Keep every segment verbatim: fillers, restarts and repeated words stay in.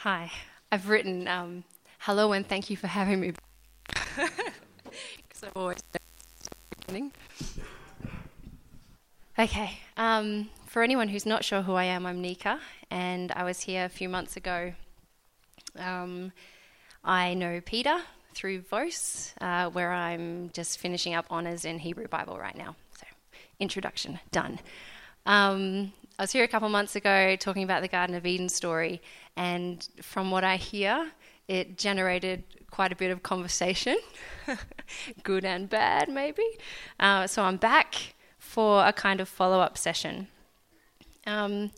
Hi, I've written um, hello and thank you for having me. Because I've always beginning. Okay, um, for anyone who's not sure who I am, I'm Nika, and I was here a few months ago. Um, I know Peter through Vos, uh, where I'm just finishing up honours in Hebrew Bible right now. So, introduction, done. Um, I was here a couple months ago talking about the Garden of Eden story, and from what I hear, it generated quite a bit of conversation, good and bad maybe. Uh, so I'm back for a kind of follow-up session. Um,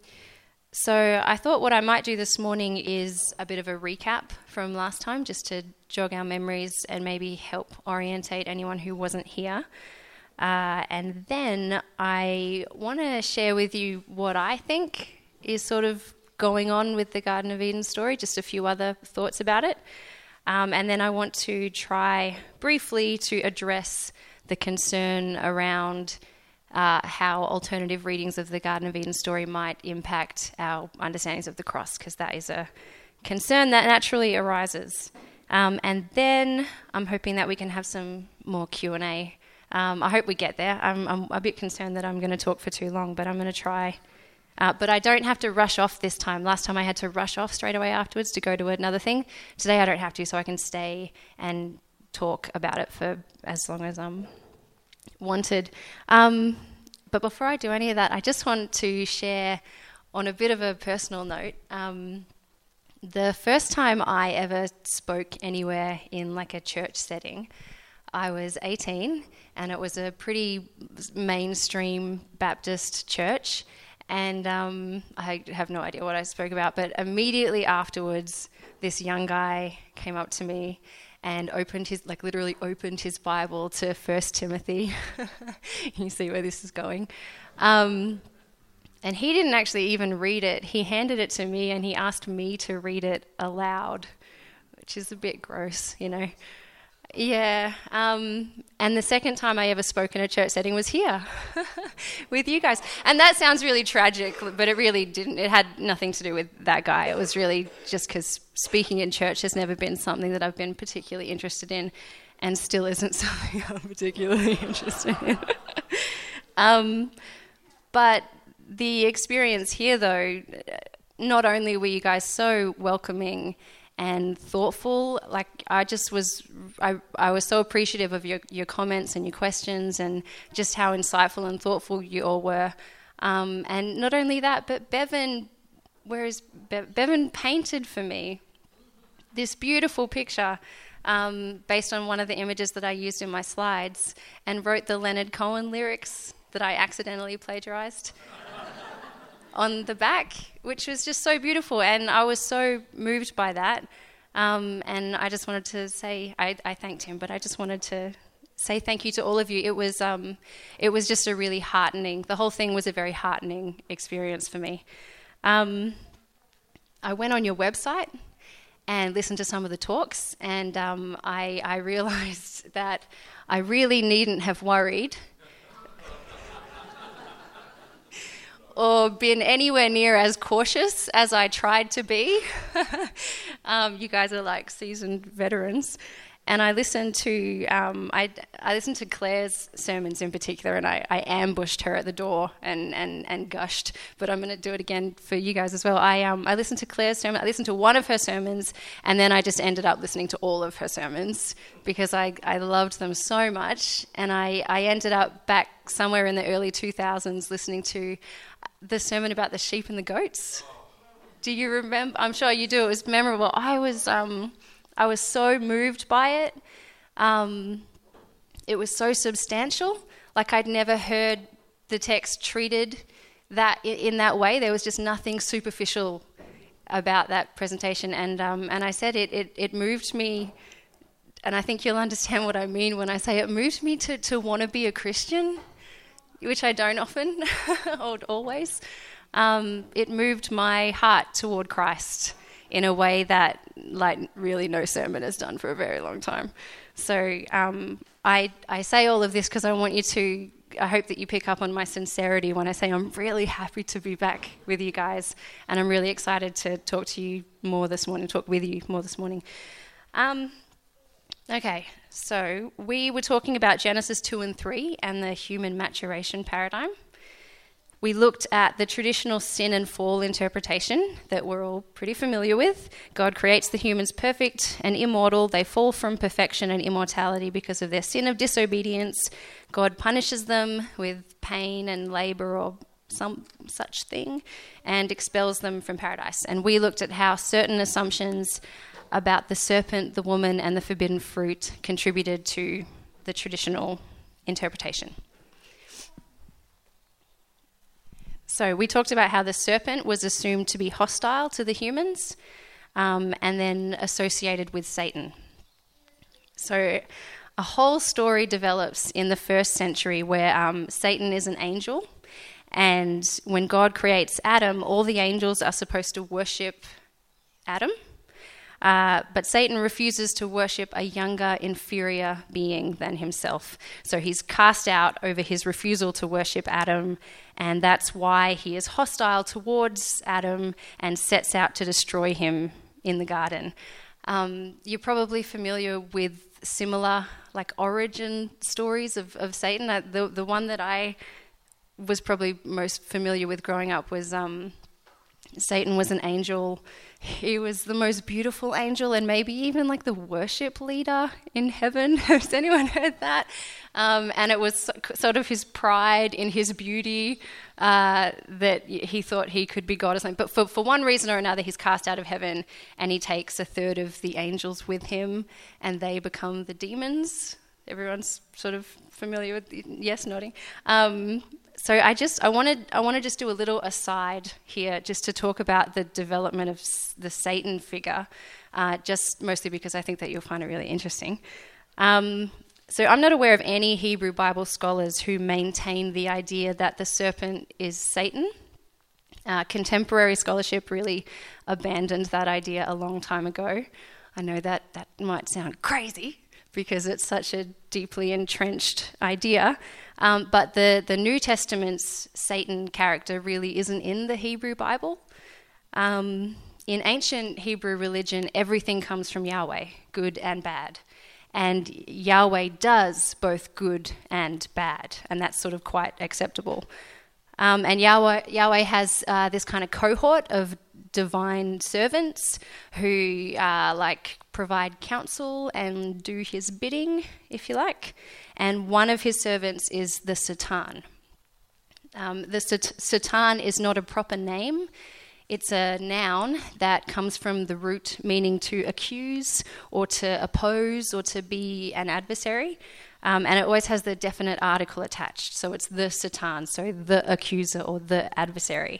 so I thought what I might do this morning is a bit of a recap from last time, just to jog our memories and maybe help orientate anyone who wasn't here. Uh, and then I want to share with you what I think is sort of going on with the Garden of Eden story, just a few other thoughts about it. Um, and then I want to try briefly to address the concern around uh, how alternative readings of the Garden of Eden story might impact our understandings of the cross, because that is a concern that naturally arises. Um, and then I'm hoping that we can have some more Q and A. Um, I hope we get there. I'm, I'm a bit concerned that I'm going to talk for too long, but I'm going to try. Uh, but I don't have to rush off this time. Last time I had to rush off straight away afterwards to go to another thing. Today I don't have to, so I can stay and talk about it for as long as I'm wanted. Um, but before I do any of that, I just want to share on a bit of a personal note. Um, the first time I ever spoke anywhere in like a church setting, I was eighteen, and it was a pretty mainstream Baptist church, and um, I have no idea what I spoke about, but immediately afterwards, this young guy came up to me and opened his, like literally opened his Bible to First Timothy. You see where this is going. Um, and he didn't actually even read it. He handed it to me, and he asked me to read it aloud, which is a bit gross, you know. Yeah, um, and the second time I ever spoke in a church setting was here with you guys. And that sounds really tragic, but it really didn't. It had nothing to do with that guy. It was really just because speaking in church has never been something that I've been particularly interested in, and still isn't something I'm particularly interested in. um, but the experience here, though, not only were you guys so welcoming and thoughtful, like I just was, I, I was so appreciative of your, your comments and your questions, and just how insightful and thoughtful you all were. Um, and not only that, but Bevan, where is Be- Bevan painted for me this beautiful picture um, based on one of the images that I used in my slides, and wrote the Leonard Cohen lyrics that I accidentally plagiarized on the back, which was just so beautiful, and I was so moved by that. Um, and I just wanted to say, I, I thanked him, but I just wanted to say thank you to all of you. It was, um, it was just a really heartening, the whole thing was a very heartening experience for me. Um, I went on your website and listened to some of the talks, and um, I, I realized that I really needn't have worried or been anywhere near as cautious as I tried to be. um, you guys are like seasoned veterans. And I listened to um, I, I listened to Claire's sermons in particular, and I, I ambushed her at the door and, and, and gushed. But I'm going to do it again for you guys as well. I um I listened to Claire's sermon. I listened to one of her sermons, and then I just ended up listening to all of her sermons because I, I loved them so much. And I, I ended up back somewhere in the early two thousands listening to the sermon about the sheep and the goats. Do you remember? I'm sure you do. It was memorable. I was um. I was so moved by it. Um, it was so substantial. Like I'd never heard the text treated that in that way. There was just nothing superficial about that presentation. And um, and I said it, it, it moved me, and I think you'll understand what I mean when I say it moved me to, to want to be a Christian, which I don't often or always. Um, it moved my heart toward Christ in a way that, like, really no sermon has done for a very long time. So um, I I say all of this because I want you to I hope that you pick up on my sincerity when I say I'm really happy to be back with you guys, and I'm really excited to talk to you more this morning, talk with you more this morning. Um, okay, so we were talking about Genesis two and three and the human maturation paradigm. We looked at the traditional sin and fall interpretation that we're all pretty familiar with. God creates the humans perfect and immortal. They fall from perfection and immortality because of their sin of disobedience. God punishes them with pain and labor or some such thing and expels them from paradise. And we looked at how certain assumptions about the serpent, the woman, and the forbidden fruit contributed to the traditional interpretation. So we talked about how the serpent was assumed to be hostile to the humans um, and then associated with Satan. So a whole story develops in the first century where um, Satan is an angel, and when God creates Adam, all the angels are supposed to worship Adam. Uh, but Satan refuses to worship a younger, inferior being than himself. So he's cast out over his refusal to worship Adam, and that's why he is hostile towards Adam and sets out to destroy him in the garden. Um, you're probably familiar with similar like origin stories of, of Satan. Uh, the, the one that I was probably most familiar with growing up was um, Satan was an angel. He was the most beautiful angel and maybe even like the worship leader in heaven. Has anyone heard that? Um, and it was sort of his pride in his beauty uh, that he thought he could be God or something. But for, for one reason or another, he's cast out of heaven and he takes a third of the angels with him and they become the demons. Everyone's sort of familiar with, yes, nodding. Um, So I just I wanted I want to just do a little aside here, just to talk about the development of the Satan figure, uh, just mostly because I think that you'll find it really interesting. Um, so I'm not aware of any Hebrew Bible scholars who maintain the idea that the serpent is Satan. Uh, contemporary scholarship really abandoned that idea a long time ago. I know that that might sound crazy because it's such a deeply entrenched idea. Um, but the, the New Testament's Satan character really isn't in the Hebrew Bible. Um, in ancient Hebrew religion, everything comes from Yahweh, good and bad. And Yahweh does both good and bad, and that's sort of quite acceptable. Um, and Yahweh, Yahweh has uh, this kind of cohort of divine servants who uh, like provide counsel and do his bidding, if you like. And one of his servants is the Satan. Um, the sat- Satan is not a proper name. It's a noun that comes from the root meaning to accuse or to oppose or to be an adversary. Um, and it always has the definite article attached. So it's the Satan, so the accuser or the adversary.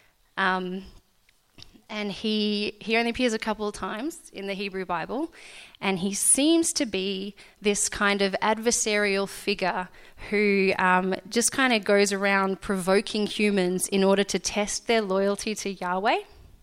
Um, and he he only appears a couple of times in the Hebrew Bible, and he seems to be this kind of adversarial figure who um, just kind of goes around provoking humans in order to test their loyalty to Yahweh.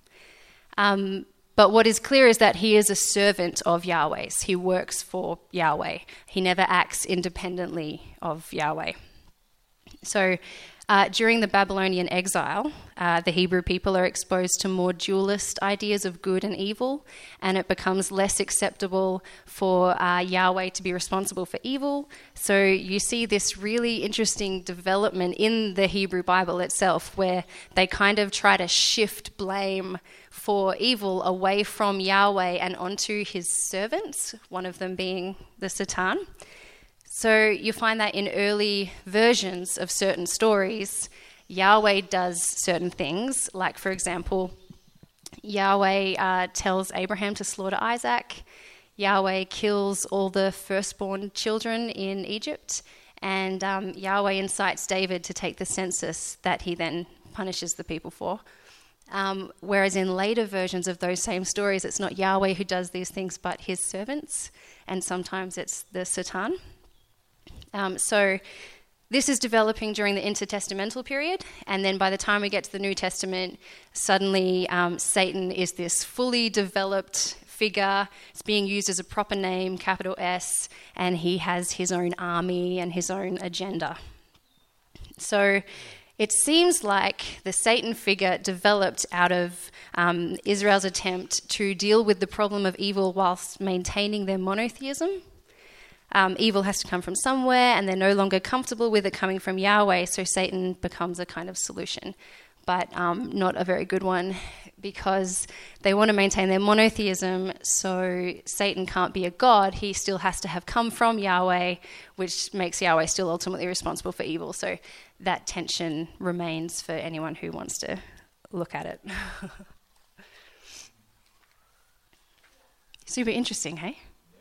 Um, but what is clear is that he is a servant of Yahweh's. He works for Yahweh. He never acts independently of Yahweh. So uh, during the Babylonian exile, uh, the Hebrew people are exposed to more dualist ideas of good and evil, and it becomes less acceptable for uh, Yahweh to be responsible for evil. So you see this really interesting development in the Hebrew Bible itself, where they kind of try to shift blame for evil away from Yahweh and onto his servants, one of them being the Satan. So you find that in early versions of certain stories, Yahweh does certain things, like, for example, Yahweh uh, tells Abraham to slaughter Isaac. Yahweh kills all the firstborn children in Egypt, and um, Yahweh incites David to take the census that he then punishes the people for. Um, whereas in later versions of those same stories, it's not Yahweh who does these things, but his servants, and sometimes it's the Satan. Um, so this is developing during the intertestamental period, and then by the time we get to the New Testament, suddenly um, Satan is this fully developed figure. It's being used as a proper name, capital S, and he has his own army and his own agenda. So it seems like the Satan figure developed out of um, Israel's attempt to deal with the problem of evil whilst maintaining their monotheism. Um, evil has to come from somewhere, and they're no longer comfortable with it coming from Yahweh, so Satan becomes a kind of solution, but um, not a very good one, because they want to maintain their monotheism, so Satan can't be a god. He still has to have come from Yahweh, which makes Yahweh still ultimately responsible for evil. So that tension remains for anyone who wants to look at it. Super interesting, hey?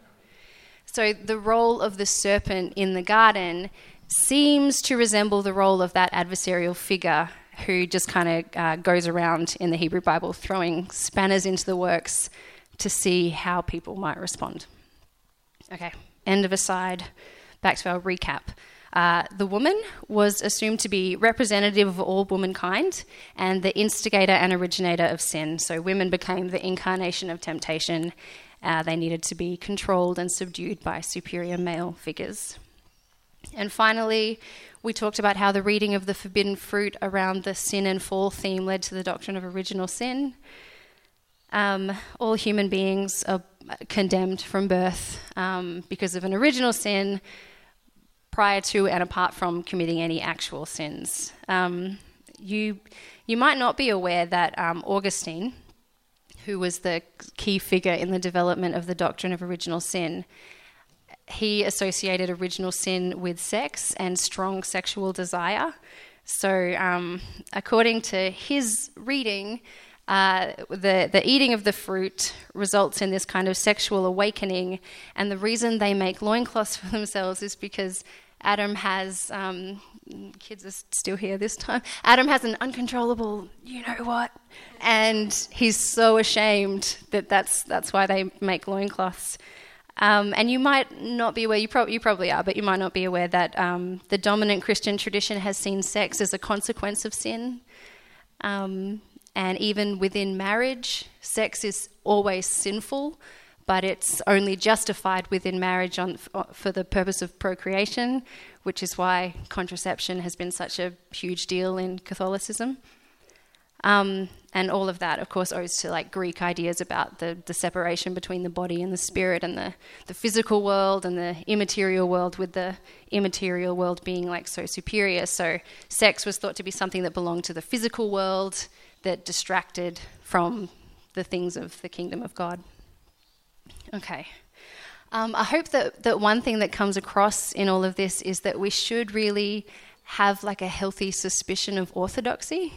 So the role of the serpent in the garden seems to resemble the role of that adversarial figure who just kind of uh, goes around in the Hebrew Bible throwing spanners into the works to see how people might respond. Okay, end of aside, back to our recap. Uh, the woman was assumed to be representative of all womankind and the instigator and originator of sin. So women became the incarnation of temptation. Uh, they needed to be controlled and subdued by superior male figures. And finally, we talked about how the reading of the forbidden fruit around the sin and fall theme led to the doctrine of original sin. Um, all human beings are condemned from birth um, because of an original sin prior to and apart from committing any actual sins. Um, you, you might not be aware that um, Augustine, who was the key figure in the development of the doctrine of original sin, he associated original sin with sex and strong sexual desire. So um, according to his reading, uh, the, the eating of the fruit results in this kind of sexual awakening, and the reason they make loincloths for themselves is because Adam has, um, kids are still here this time, Adam has an uncontrollable you-know-what, and he's so ashamed that that's, that's why they make loincloths. Um, and you might not be aware, you, pro- you probably are, but you might not be aware that um, the dominant Christian tradition has seen sex as a consequence of sin. Um, and even within marriage, sex is always sinful, but it's only justified within marriage on, for the purpose of procreation, which is why contraception has been such a huge deal in Catholicism. Um, and all of that, of course, owes to like Greek ideas about the, the separation between the body and the spirit, and the, the physical world and the immaterial world, with the immaterial world being like so superior. So sex was thought to be something that belonged to the physical world, that distracted from the things of the kingdom of God. Okay. Um, I hope that, that one thing that comes across in all of this is that we should really have like a healthy suspicion of orthodoxy.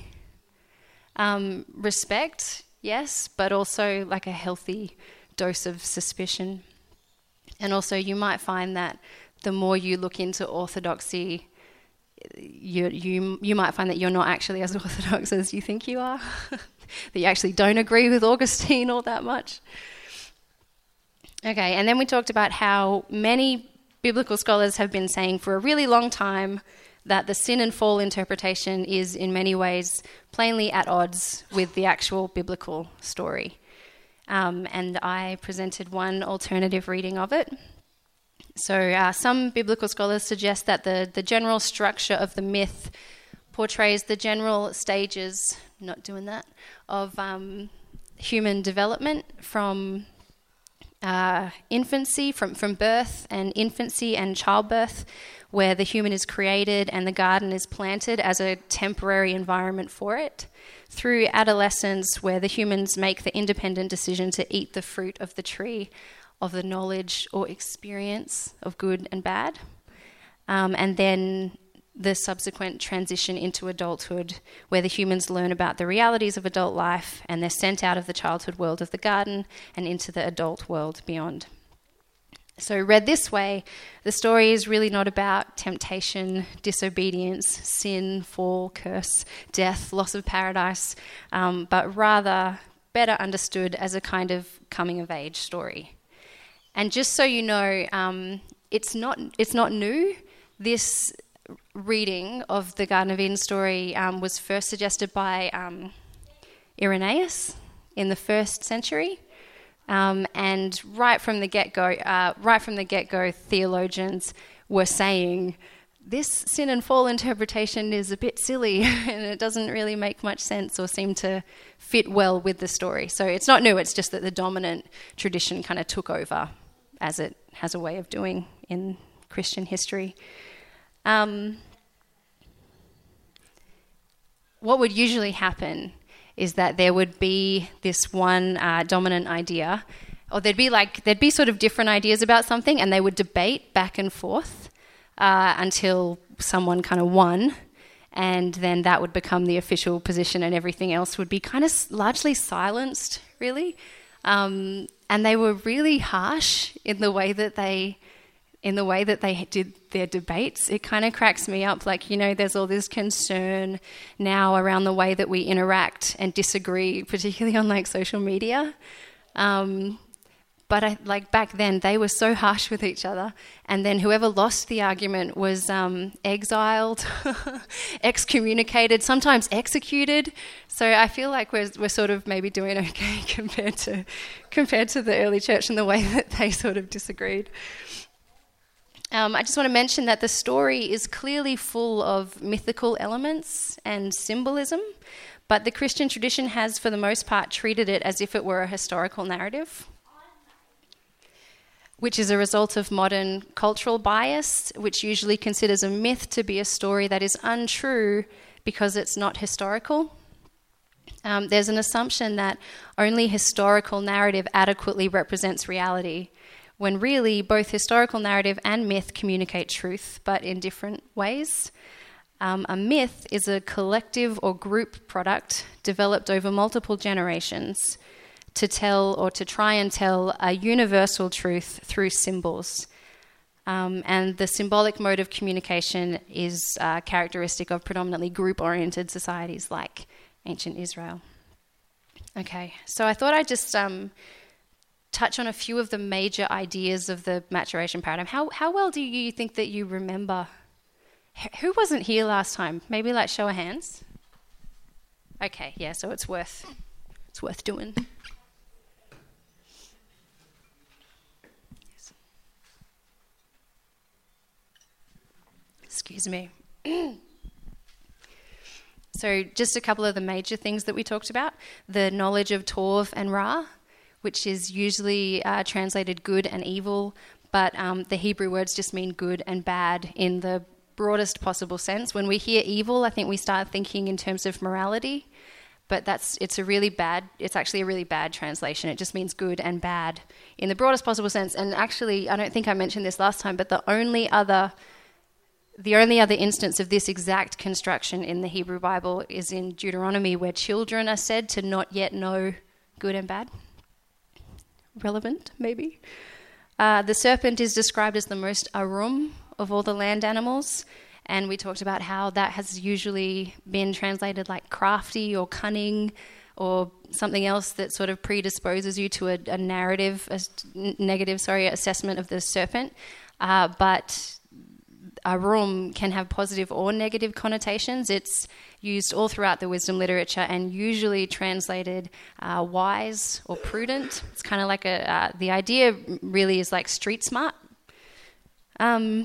Um, respect, yes, but also like a healthy dose of suspicion. And also you might find that the more you look into orthodoxy, you you you might find that you're not actually as orthodox as you think you are, that you actually don't agree with Augustine all that much. Okay, and then we talked about how many biblical scholars have been saying for a really long time that the sin and fall interpretation is in many ways plainly at odds with the actual biblical story. Um, and I presented one alternative reading of it. So uh, some biblical scholars suggest that the, the general structure of the myth portrays the general stages, not doing that, of um, human development from uh, infancy, from, from birth and infancy and childbirth, where the human is created and the garden is planted as a temporary environment for it, through adolescence, where the humans make the independent decision to eat the fruit of the tree of the knowledge or experience of good and bad, um, and then the subsequent transition into adulthood, where the humans learn about the realities of adult life and they're sent out of the childhood world of the garden and into the adult world beyond. So read this way, the story is really not about temptation, disobedience, sin, fall, curse, death, loss of paradise, um, but rather better understood as a kind of coming-of-age story. And just so you know, um, it's not it's not new. This reading of the Garden of Eden story um, was first suggested by um, Irenaeus in the first century. Um, and right from the get-go, uh, right from the get-go, theologians were saying this sin and fall interpretation is a bit silly and it doesn't really make much sense or seem to fit well with the story. So it's not new, it's just that the dominant tradition kind of took over, as it has a way of doing in Christian history. Um, what would usually happen is that there would be this one uh, dominant idea, or there'd be like there'd be sort of different ideas about something, and they would debate back and forth uh, until someone kind of won, and then that would become the official position, and everything else would be kind of largely silenced, really. Um, and they were really harsh in the way that they, in the way that they did their debates. It kind of cracks me up. Like, you know, there's all this concern now around the way that we interact and disagree, particularly on like social media. Um, but I, like back then, they were so harsh with each other. And then whoever lost the argument was um, exiled, excommunicated, sometimes executed. So I feel like we're we're sort of maybe doing okay compared to compared to the early church and the way that they sort of disagreed. Um, I just want to mention that the story is clearly full of mythical elements and symbolism, but the Christian tradition has, for the most part, treated it as if it were a historical narrative, which is a result of modern cultural bias, which usually considers a myth to be a story that is untrue because it's not historical. Um, there's an assumption that only historical narrative adequately represents reality, when really both historical narrative and myth communicate truth, but in different ways. Um, a myth is a collective or group product developed over multiple generations to tell or to try and tell a universal truth through symbols. Um, and the symbolic mode of communication is uh, characteristic of predominantly group-oriented societies like ancient Israel. Okay, so I thought I'd just um, touch on a few of the major ideas of the maturation paradigm. How how well do you think that you remember? H- who wasn't here last time? Maybe like show of hands. Okay, yeah, so it's worth it's worth doing. Excuse me. So just a couple of the major things that we talked about. The knowledge of Tov and Ra, which is usually uh, translated good and evil, but um, the Hebrew words just mean good and bad in the broadest possible sense. When we hear evil, I think we start thinking in terms of morality, but that's it's a really bad, it's actually a really bad translation. It just means good and bad in the broadest possible sense. And actually, I don't think I mentioned this last time, but the only other The only other instance of this exact construction in the Hebrew Bible is in Deuteronomy, where children are said to not yet know good and bad. Relevant, maybe. Uh, the serpent is described as the most arum of all the land animals, and we talked about how that has usually been translated like crafty or cunning or something else that sort of predisposes you to a, a narrative, a negative, sorry, assessment of the serpent. Uh, but Arum can have positive or negative connotations. It's used all throughout the wisdom literature and usually translated uh, wise or prudent. It's kind of like a, uh, the idea really is like street smart. Um,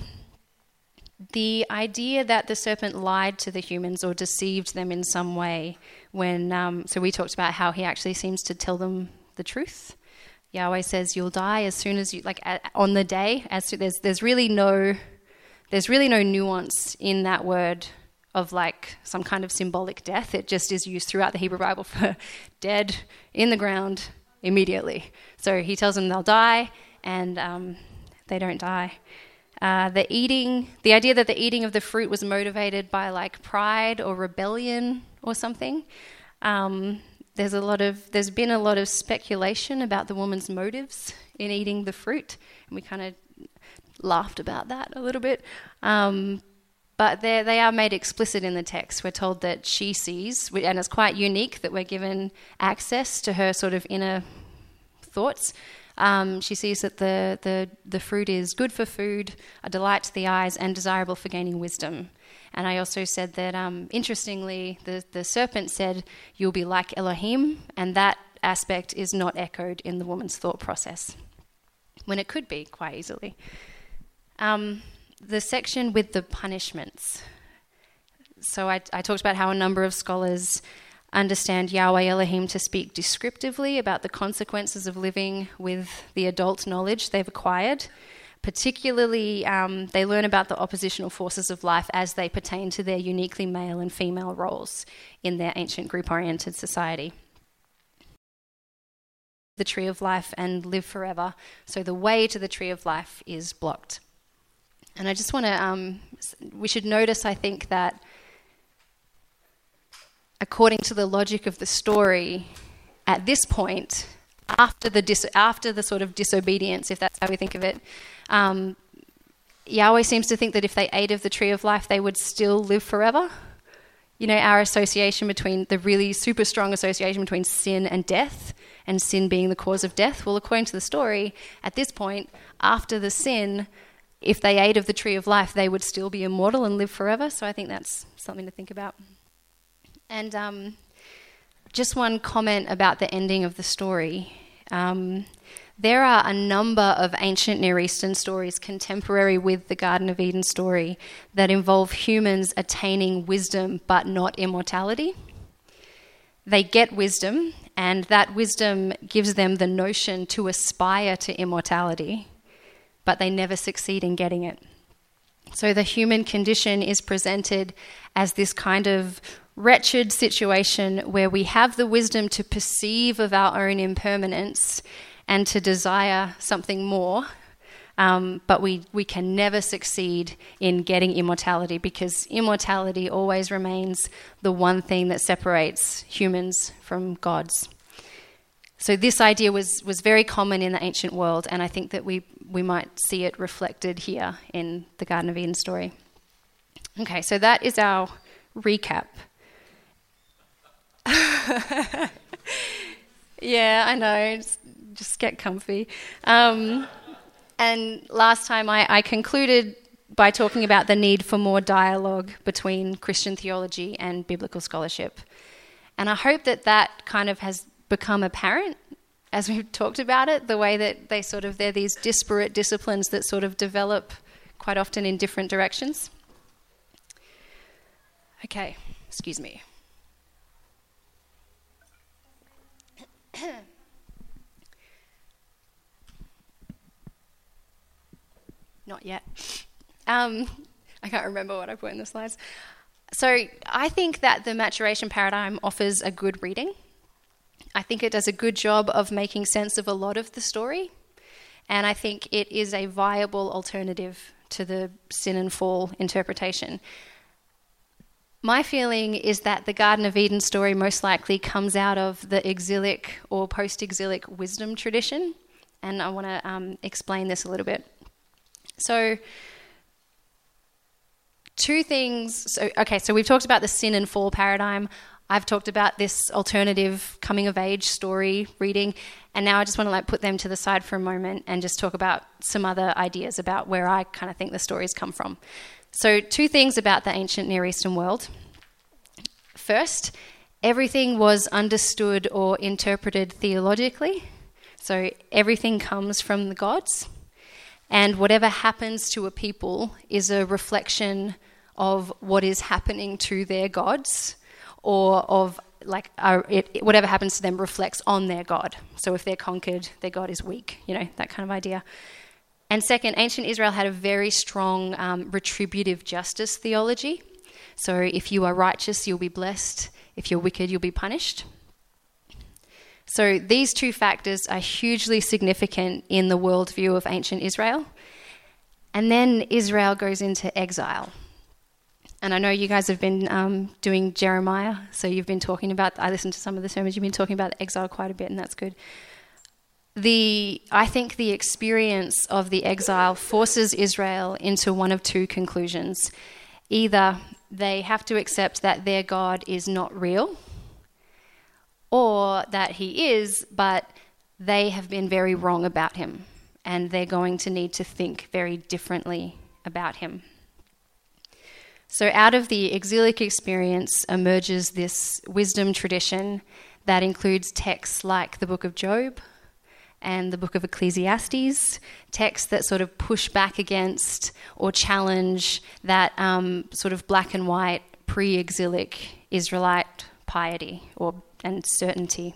the idea that the serpent lied to the humans or deceived them in some way when, um, so we talked about how he actually seems to tell them the truth. Yahweh says you'll die as soon as you, like at, on the day, as to, there's, there's really no... There's really no nuance in that word of like some kind of symbolic death. It just is used throughout the Hebrew Bible for dead in the ground immediately. So he tells them they'll die, and um, they don't die. Uh, the eating, the idea that the eating of the fruit was motivated by like pride or rebellion or something. Um, there's a lot of, there's been a lot of speculation about the woman's motives in eating the fruit, and we kind of laughed about that a little bit. Um, but they are made explicit in the text. We're told that she sees, and it's quite unique that we're given access to her sort of inner thoughts. Um, she sees that the, the, the fruit is good for food, a delight to the eyes, and desirable for gaining wisdom. And I also said that, um, interestingly, the, the serpent said, you'll be like Elohim, and that aspect is not echoed in the woman's thought process, when it could be quite easily. Um, the section with the punishments. So I, I talked about how a number of scholars understand Yahweh Elohim to speak descriptively about the consequences of living with the adult knowledge they've acquired. Particularly, um, they learn about the oppositional forces of life as they pertain to their uniquely male and female roles in their ancient group-oriented society. The tree of life and live forever. So the way to the tree of life is blocked. And I just want to, um, we should notice, I think, that according to the logic of the story, at this point, after the dis- after the sort of disobedience, if that's how we think of it, um, Yahweh seems to think that if they ate of the tree of life, they would still live forever. You know, our association between, the really super strong association between sin and death, and sin being the cause of death. Well, according to the story, at this point, after the sin, if they ate of the tree of life, they would still be immortal and live forever. So I think that's something to think about. And um, just one comment about the ending of the story. Um, there are a number of ancient Near Eastern stories contemporary with the Garden of Eden story that involve humans attaining wisdom but not immortality. They get wisdom, and that wisdom gives them the notion to aspire to immortality, but they never succeed in getting it. So the human condition is presented as this kind of wretched situation where we have the wisdom to perceive of our own impermanence and to desire something more, um, but we, we can never succeed in getting immortality, because immortality always remains the one thing that separates humans from gods. So this idea was, was very common in the ancient world, and I think that we, we might see it reflected here in the Garden of Eden story. Okay, so that is our recap. Yeah, I know. Just, just get comfy. Um, and last time I, I concluded by talking about the need for more dialogue between Christian theology and biblical scholarship. And I hope that that kind of has become apparent as we've talked about it, the way that they sort of, they're these disparate disciplines that sort of develop quite often in different directions. Okay, excuse me. Not yet. Um, I can't remember what I put in the slides. So I think that the maturation paradigm offers a good reading. I think it does a good job of making sense of a lot of the story. And I think it is a viable alternative to the sin and fall interpretation. My feeling is that the Garden of Eden story most likely comes out of the exilic or post-exilic wisdom tradition. And I want to um, explain this a little bit. So, two things. So, okay, so we've talked about the sin and fall paradigm. I've talked about this alternative coming-of-age story reading, and now I just want to like put them to the side for a moment and just talk about some other ideas about where I kind of think the stories come from. So, two things about the ancient Near Eastern world. First, everything was understood or interpreted theologically. So, everything comes from the gods. And whatever happens to a people is a reflection of what is happening to their gods, or of like uh, it, it, whatever happens to them reflects on their god. So if they're conquered, their god is weak, you know, that kind of idea. And second, ancient Israel had a very strong um, retributive justice theology. So if you are righteous, you'll be blessed. If you're wicked, you'll be punished. So these two factors are hugely significant in the worldview of ancient Israel. And then Israel goes into exile. And I know you guys have been um, doing Jeremiah, so you've been talking about, I listened to some of the sermons, you've been talking about exile quite a bit, and that's good. The I think the experience of the exile forces Israel into one of two conclusions. Either they have to accept that their God is not real, or that he is, but they have been very wrong about him, and they're going to need to think very differently about him. So out of the exilic experience emerges this wisdom tradition that includes texts like the Book of Job and the book of Ecclesiastes, texts that sort of push back against or challenge that um, sort of black and white pre-exilic Israelite piety or and certainty.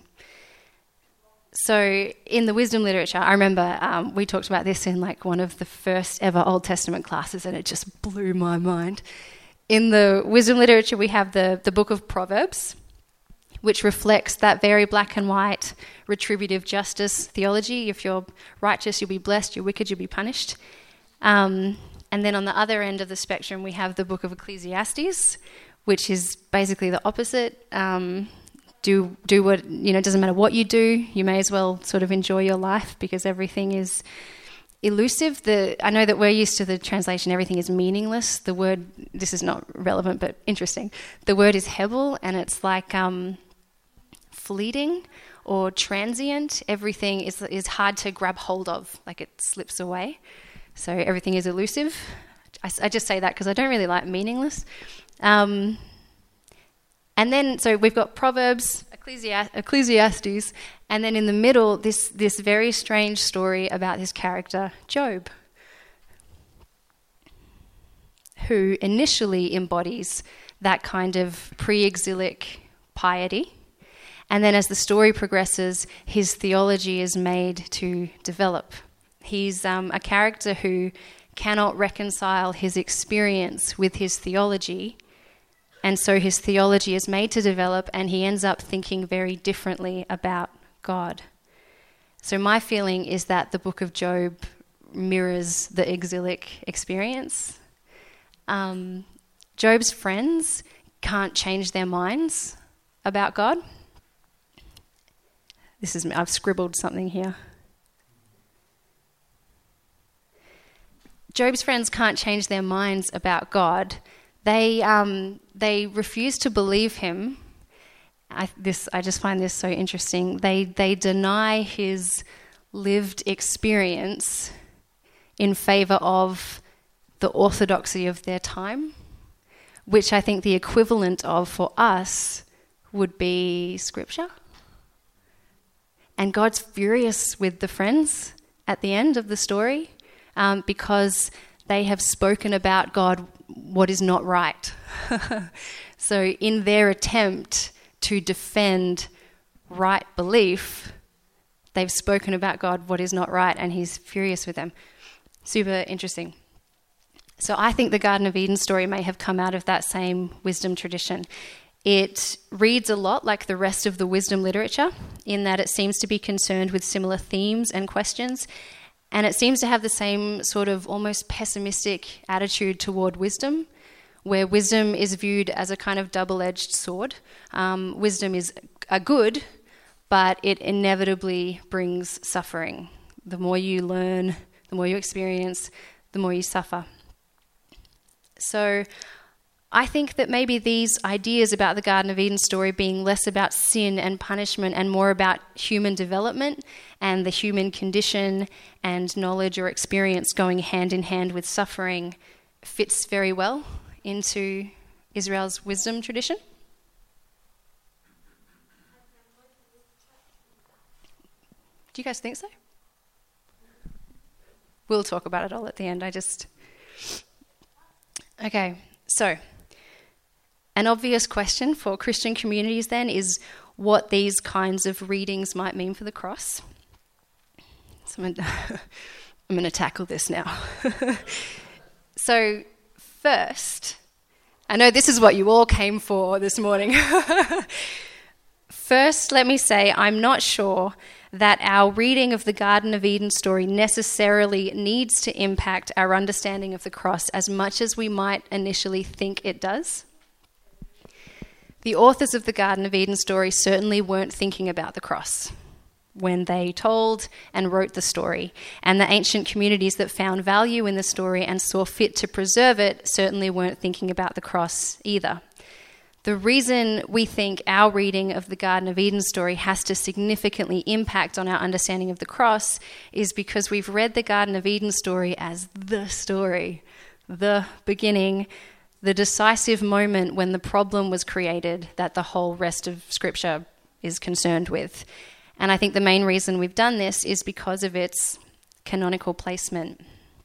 So in the wisdom literature, I remember um, we talked about this in like one of the first ever Old Testament classes, and it just blew my mind. In the wisdom literature, we have the, the book of Proverbs, which reflects that very black and white retributive justice theology. If you're righteous, you'll be blessed. You're wicked, you'll be punished. Um, and then on the other end of the spectrum, we have the book of Ecclesiastes, which is basically the opposite. Um, do do what, you know, it doesn't matter what you do. You may as well sort of enjoy your life because everything is elusive. The I know that we're used to the translation, everything is meaningless. The word, this is not relevant, but interesting. The word is hebel, and it's like um, fleeting or transient. Everything is is hard to grab hold of, like it slips away. So everything is elusive. I, I just say that because I don't really like meaningless. Um, and then, so we've got Proverbs, Ecclesiast- Ecclesiastes, and then in the middle, this this very strange story about this character, Job, who initially embodies that kind of pre-exilic piety. And then as the story progresses, his theology is made to develop. He's um, a character who cannot reconcile his experience with his theology, and so his theology is made to develop, and he ends up thinking very differently about God. So my feeling is that the book of Job mirrors the exilic experience. Um, Job's friends can't change their minds about God. This is, I've scribbled something here. Job's friends can't change their minds about God. They um, they refuse to believe him. I, this I just find this so interesting. They they deny his lived experience in favour of the orthodoxy of their time, which I think the equivalent of for us would be Scripture. And God's furious with the friends at the end of the story um, because they have spoken about God what is not right. So in their attempt to defend right belief, they've spoken about God what is not right, and he's furious with them. Super interesting. So I think the Garden of Eden story may have come out of that same wisdom tradition. It reads a lot like the rest of the wisdom literature in that it seems to be concerned with similar themes and questions, and it seems to have the same sort of almost pessimistic attitude toward wisdom, where wisdom is viewed as a kind of double-edged sword. Um, wisdom is a good, but it inevitably brings suffering. The more you learn, the more you experience, the more you suffer. So I think that maybe these ideas about the Garden of Eden story being less about sin and punishment and more about human development and the human condition and knowledge or experience going hand in hand with suffering fits very well into Israel's wisdom tradition. Do you guys think so? We'll talk about it all at the end. I just... Okay, so... An obvious question for Christian communities then is what these kinds of readings might mean for the cross. So I'm going to tackle this now. So first, I know this is what you all came for this morning. First, let me say I'm not sure that our reading of the Garden of Eden story necessarily needs to impact our understanding of the cross as much as we might initially think it does. The authors of the Garden of Eden story certainly weren't thinking about the cross when they told and wrote the story, and the ancient communities that found value in the story and saw fit to preserve it certainly weren't thinking about the cross either. The reason we think our reading of the Garden of Eden story has to significantly impact on our understanding of the cross is because we've read the Garden of Eden story as the story, the beginning, the decisive moment when the problem was created that the whole rest of Scripture is concerned with. And I think the main reason we've done this is because of its canonical placement.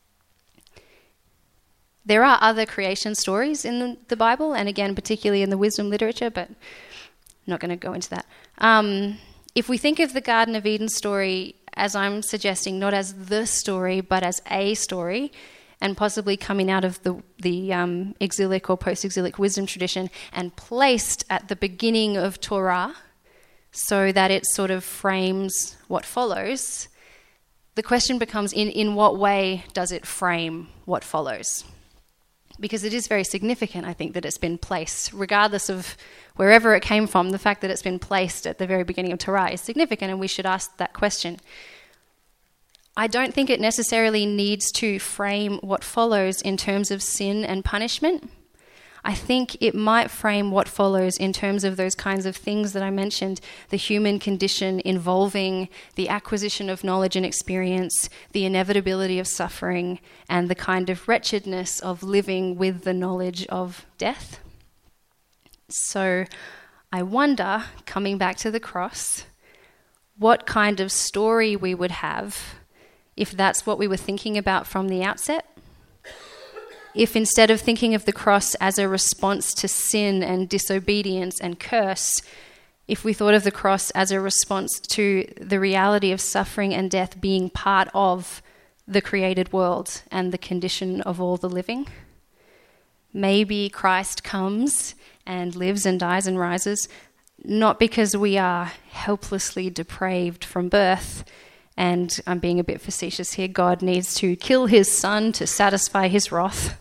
There are other creation stories in the, the Bible, and again, particularly in the wisdom literature, but I'm not going to go into that. Um, if we think of the Garden of Eden story, as I'm suggesting, not as the story, but as a story, and possibly coming out of the, the um, exilic or post-exilic wisdom tradition and placed at the beginning of Torah so that it sort of frames what follows, the question becomes, in, in what way does it frame what follows? Because it is very significant, I think, that it's been placed, regardless of wherever it came from. The fact that it's been placed at the very beginning of Torah is significant, and we should ask that question. I don't think it necessarily needs to frame what follows in terms of sin and punishment. I think it might frame what follows in terms of those kinds of things that I mentioned, the human condition involving the acquisition of knowledge and experience, the inevitability of suffering, and the kind of wretchedness of living with the knowledge of death. So I wonder, coming back to the cross, what kind of story we would have if that's what we were thinking about from the outset. If instead of thinking of the cross as a response to sin and disobedience and curse, if we thought of the cross as a response to the reality of suffering and death being part of the created world and the condition of all the living, maybe Christ comes and lives and dies and rises, not because we are helplessly depraved from birth, and I'm being a bit facetious here, God needs to kill his son to satisfy his wrath,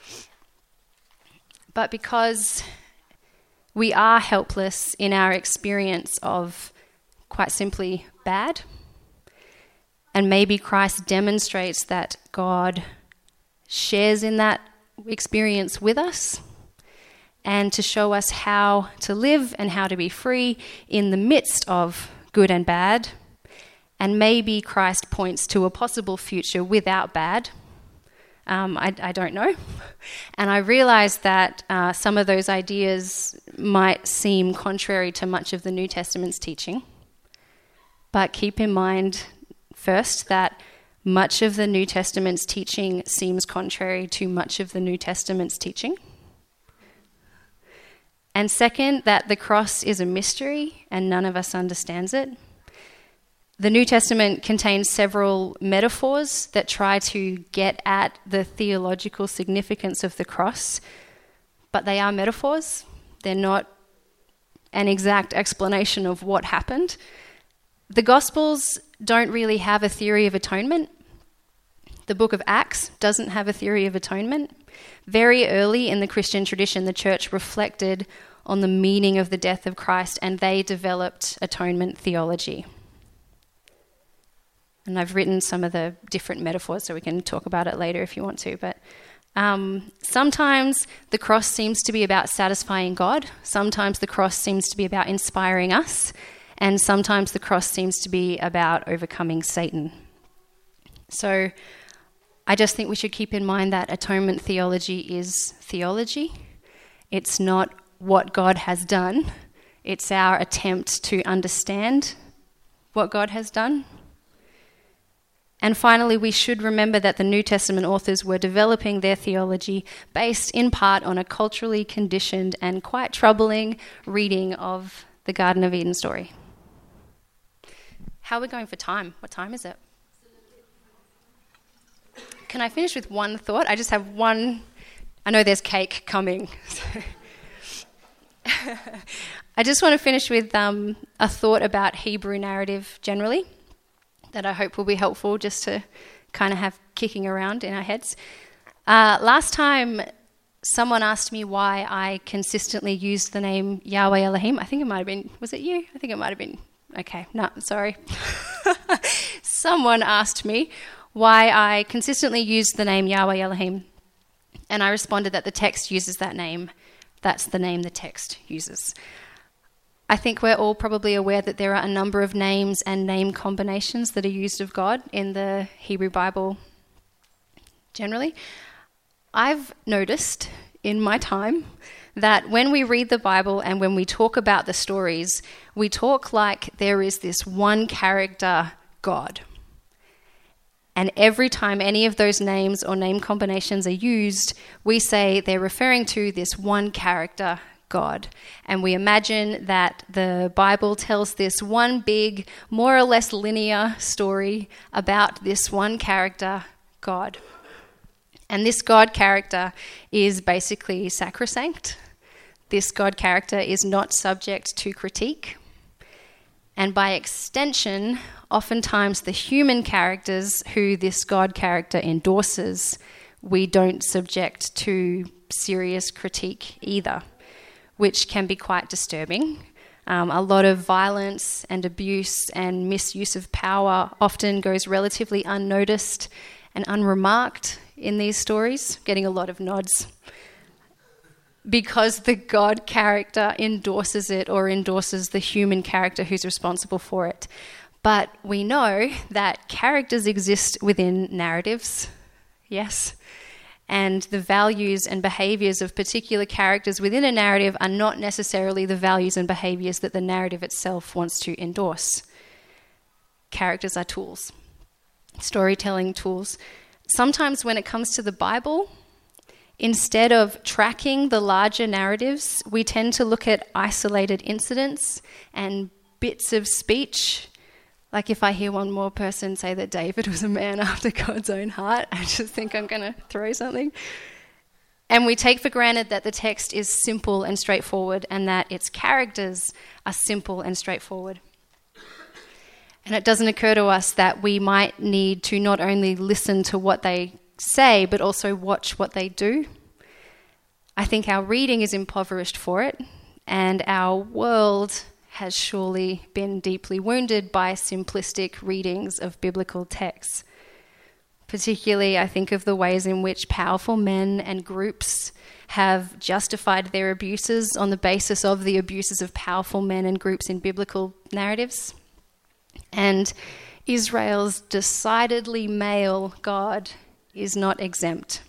but because we are helpless in our experience of, quite simply, bad. And maybe Christ demonstrates that God shares in that experience with us, and to show us how to live and how to be free in the midst of good and bad. And maybe Christ points to a possible future without bad. Um, I, I don't know. And I realise that uh, some of those ideas might seem contrary to much of the New Testament's teaching. But keep in mind, first, that much of the New Testament's teaching seems contrary to much of the New Testament's teaching. And second, that the cross is a mystery and none of us understands it. The New Testament contains several metaphors that try to get at the theological significance of the cross, but they are metaphors. They're not an exact explanation of what happened. The Gospels don't really have a theory of atonement. The book of Acts doesn't have a theory of atonement. Very early in the Christian tradition, the church reflected on the meaning of the death of Christ, and they developed atonement theology. And I've written some of the different metaphors, so we can talk about it later if you want to. But um, sometimes the cross seems to be about satisfying God. Sometimes the cross seems to be about inspiring us. And sometimes the cross seems to be about overcoming Satan. So I just think we should keep in mind that atonement theology is theology. It's not what God has done. It's our attempt to understand what God has done. And finally, we should remember that the New Testament authors were developing their theology based in part on a culturally conditioned and quite troubling reading of the Garden of Eden story. How are we going for time? What time is it? Can I finish with one thought? I just have one. I know there's cake coming. So. I just want to finish with um, a thought about Hebrew narrative generally, that I hope will be helpful just to kind of have kicking around in our heads. Uh, last time, someone asked me why I consistently used the name Yahweh Elohim. I think it might have been, was it you? I think it might have been, okay, no, sorry. Someone asked me why I consistently used the name Yahweh Elohim. And I responded that the text uses that name. That's the name the text uses. I think we're all probably aware that there are a number of names and name combinations that are used of God in the Hebrew Bible generally. I've noticed in my time that when we read the Bible and when we talk about the stories, we talk like there is this one character, God. And every time any of those names or name combinations are used, we say they're referring to this one character, God. And we imagine that the Bible tells this one big, more or less linear story about this one character, God. And this God character is basically sacrosanct. This God character is not subject to critique. And by extension, oftentimes the human characters who this God character endorses, we don't subject to serious critique either, which can be quite disturbing. Um, a lot of violence and abuse and misuse of power often goes relatively unnoticed and unremarked in these stories, getting a lot of nods, because the God character endorses it or endorses the human character who's responsible for it. But we know that characters exist within narratives, yes, and the values and behaviours of particular characters within a narrative are not necessarily the values and behaviours that the narrative itself wants to endorse. Characters are tools, storytelling tools. Sometimes when it comes to the Bible, instead of tracking the larger narratives, we tend to look at isolated incidents and bits of speech. Like if I hear one more person say that David was a man after God's own heart, I just think I'm going to throw something. And we take for granted that the text is simple and straightforward and that its characters are simple and straightforward. And it doesn't occur to us that we might need to not only listen to what they say, but also watch what they do. I think our reading is impoverished for it, and our world has surely been deeply wounded by simplistic readings of biblical texts. Particularly, I think of the ways in which powerful men and groups have justified their abuses on the basis of the abuses of powerful men and groups in biblical narratives. And Israel's decidedly male God is not exempt.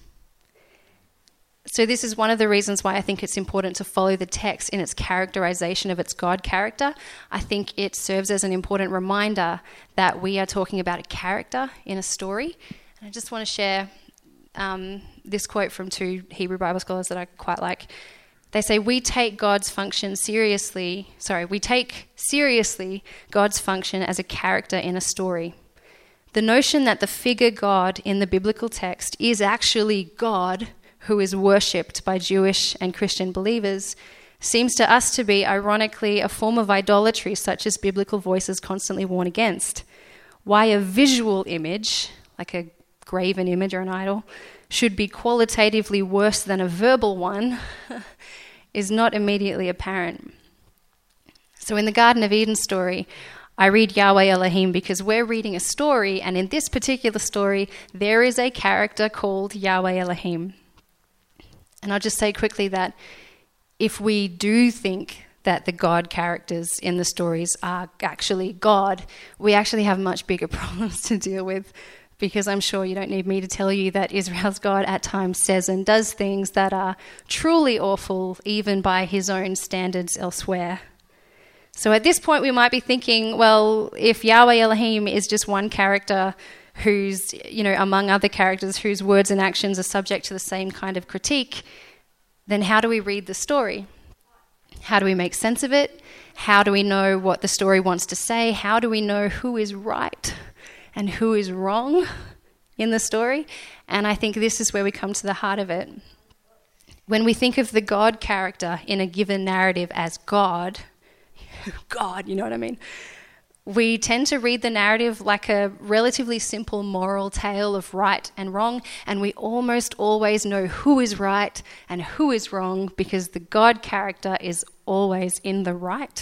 So this is one of the reasons why I think it's important to follow the text in its characterization of its God character. I think it serves as an important reminder that we are talking about a character in a story. And I just want to share um, this quote from two Hebrew Bible scholars that I quite like. They say, we take God's function seriously, sorry, we take seriously God's function as a character in a story. The notion that the figure God in the biblical text is actually God who is worshipped by Jewish and Christian believers seems to us to be, ironically, a form of idolatry such as biblical voices constantly warn against. Why a visual image, like a graven image or an idol, should be qualitatively worse than a verbal one is not immediately apparent. So in the Garden of Eden story, I read Yahweh Elohim because we're reading a story, and in this particular story, there is a character called Yahweh Elohim. And I'll just say quickly that if we do think that the God characters in the stories are actually God, we actually have much bigger problems to deal with, because I'm sure you don't need me to tell you that Israel's God at times says and does things that are truly awful, even by his own standards elsewhere. So at this point we might be thinking, well, if Yahweh Elohim is just one character who's, you know, among other characters whose words and actions are subject to the same kind of critique, then how do we read the story? How do we make sense of it? How do we know what the story wants to say? How do we know who is right and who is wrong in the story? And I think this is where we come to the heart of it. When we think of the God character in a given narrative as God, God, you know what I mean? We tend to read the narrative like a relatively simple moral tale of right and wrong, and we almost always know who is right and who is wrong because the God character is always in the right.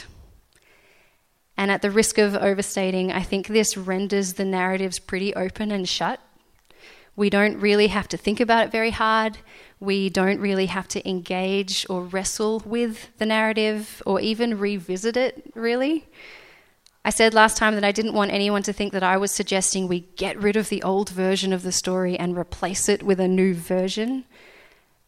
And at the risk of overstating, I think this renders the narratives pretty open and shut. We don't really have to think about it very hard. We don't really have to engage or wrestle with the narrative or even revisit it, really. I said last time that I didn't want anyone to think that I was suggesting we get rid of the old version of the story and replace it with a new version.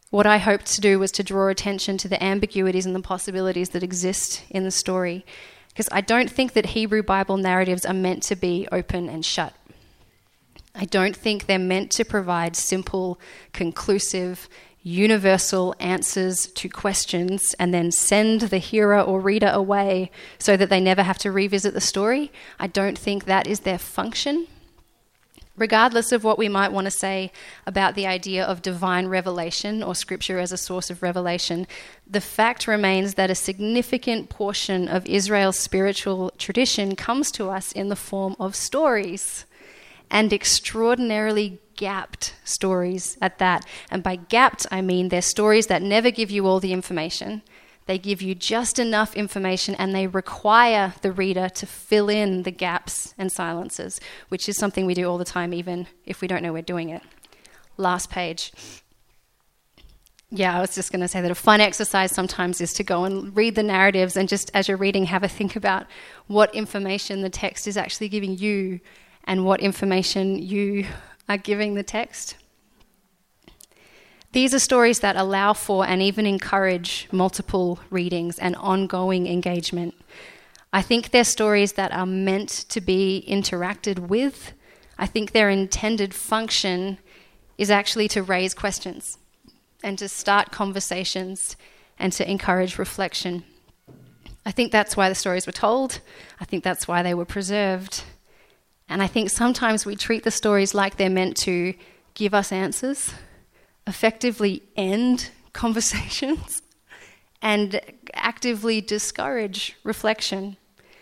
What I hoped to do was to draw attention to the ambiguities and the possibilities that exist in the story, because I don't think that Hebrew Bible narratives are meant to be open and shut. I don't think they're meant to provide simple, conclusive, universal answers to questions and then send the hearer or reader away so that they never have to revisit the story. I don't think that is their function. Regardless of what we might want to say about the idea of divine revelation or scripture as a source of revelation, the fact remains that a significant portion of Israel's spiritual tradition comes to us in the form of stories, and extraordinarily gapped stories at that. And by gapped, I mean they're stories that never give you all the information. They give you just enough information, and they require the reader to fill in the gaps and silences, which is something we do all the time, even if we don't know we're doing it. Last page. Yeah, I was just going to say that a fun exercise sometimes is to go and read the narratives and just as you're reading, have a think about what information the text is actually giving you and what information you are giving the text. These are stories that allow for and even encourage multiple readings and ongoing engagement. I think they're stories that are meant to be interacted with. I think their intended function is actually to raise questions and to start conversations and to encourage reflection. I think that's why the stories were told. I think that's why they were preserved. And I think sometimes we treat the stories like they're meant to give us answers, effectively end conversations, and actively discourage reflection.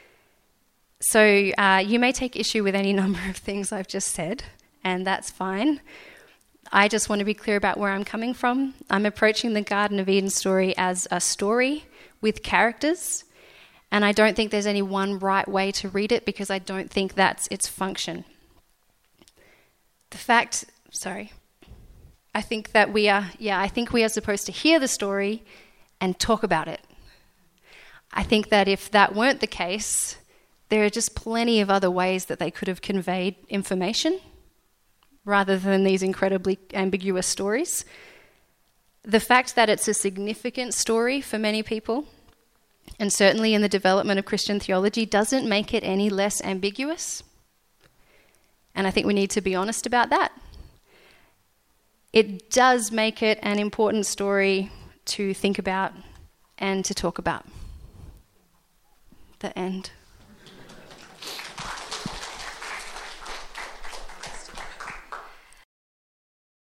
So uh, you may take issue with any number of things I've just said, and that's fine. I just want to be clear about where I'm coming from. I'm approaching the Garden of Eden story as a story with characters, and I don't think there's any one right way to read it because I don't think that's its function. The fact, sorry, I think that we are, yeah, I think we are supposed to hear the story and talk about it. I think that if that weren't the case, there are just plenty of other ways that they could have conveyed information rather than these incredibly ambiguous stories. The fact that it's a significant story for many people, and certainly in the development of Christian theology, doesn't make it any less ambiguous. And I think we need to be honest about that. It does make it an important story to think about and to talk about. The end.